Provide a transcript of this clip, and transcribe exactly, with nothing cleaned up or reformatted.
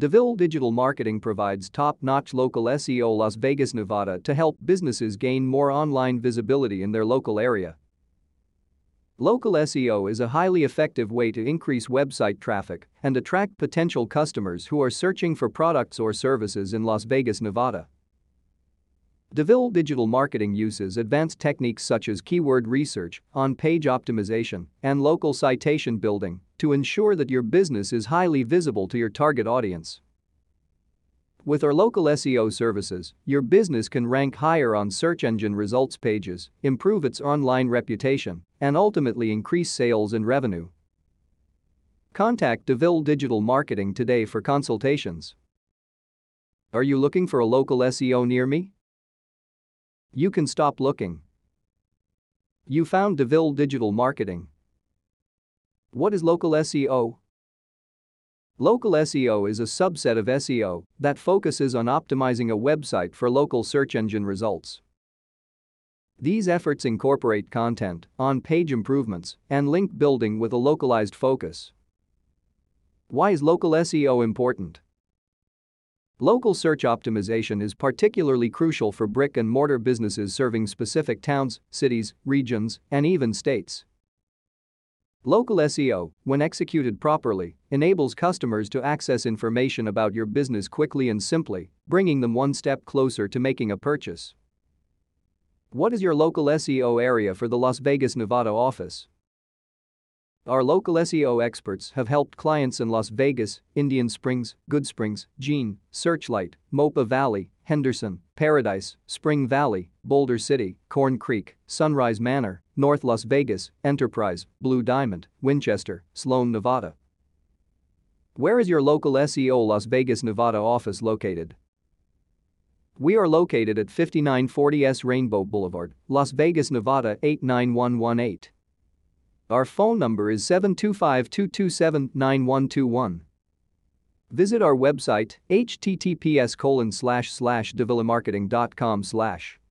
DeVille Digital Marketing provides top-notch local S E O Las Vegas, Nevada to help businesses gain more online visibility in their local area. Local S E O is a highly effective way to increase website traffic and attract potential customers who are searching for products or services in Las Vegas, Nevada. DeVille Digital Marketing uses advanced techniques such as keyword research, on-page optimization, and local citation building to ensure that your business is highly visible to your target audience. With our local S E O services, your business can rank higher on search engine results pages, improve its online reputation, and ultimately increase sales and revenue. Contact DeVille Digital Marketing today for consultations. Are you looking for a local S E O near me? You can stop looking. You found DeVille Digital Marketing. What is local S E O? Local S E O is a subset of S E O that focuses on optimizing a website for local search engine results. These efforts incorporate content, on-page improvements, and link building with a localized focus. Why is local S E O important? Local search optimization is particularly crucial for brick-and-mortar businesses serving specific towns, cities, regions, and even states. Local S E O, when executed properly, enables customers to access information about your business quickly and simply, bringing them one step closer to making a purchase. What is your local S E O area for the Las Vegas, Nevada office? Our local S E O experts have helped clients in Las Vegas, Indian Springs, Goodsprings, Jean, Searchlight, Mopa Valley, Henderson, Paradise, Spring Valley, Boulder City, Corn Creek, Sunrise Manor, North Las Vegas, Enterprise, Blue Diamond, Winchester, Sloan, Nevada. Where is your local S E O Las Vegas, Nevada office located? We are located at fifty-nine forty S Rainbow Boulevard, Las Vegas, Nevada eight nine one one eight. Our phone number is seven two five, two two seven, nine one two one. Visit our website h t t p s colon slash slash devillamarketing dot com slash.